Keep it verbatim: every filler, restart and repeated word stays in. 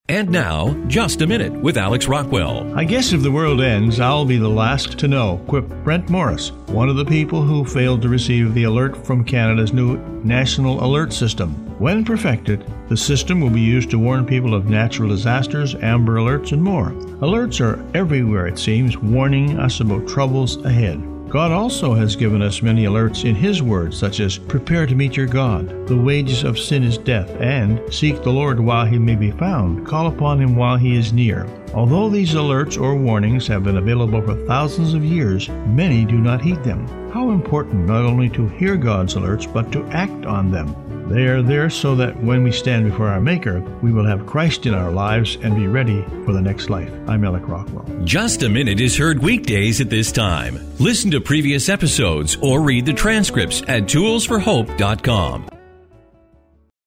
And now, Just a Minute with Alex Rockwell. I guess if the world ends, I'll be the last to know, quipped Brent Morris, one of the people who failed to receive the alert from Canada's new National Alert System. When perfected, the system will be used to warn people of natural disasters, Amber Alerts, and more. Alerts are everywhere, it seems, warning us about troubles ahead. God also has given us many alerts in His Word, such as, prepare to meet your God, the wages of sin is death, and seek the Lord while He may be found, call upon Him while He is near. Although these alerts or warnings have been available for thousands of years, many do not heed them. How important not only to hear God's alerts, but to act on them. They are there so that when we stand before our Maker, we will have Christ in our lives and be ready for the next life. I'm Alex Rockwell. Just a Minute is heard weekdays at this time. Listen to previous episodes or read the transcripts at tools for hope dot com.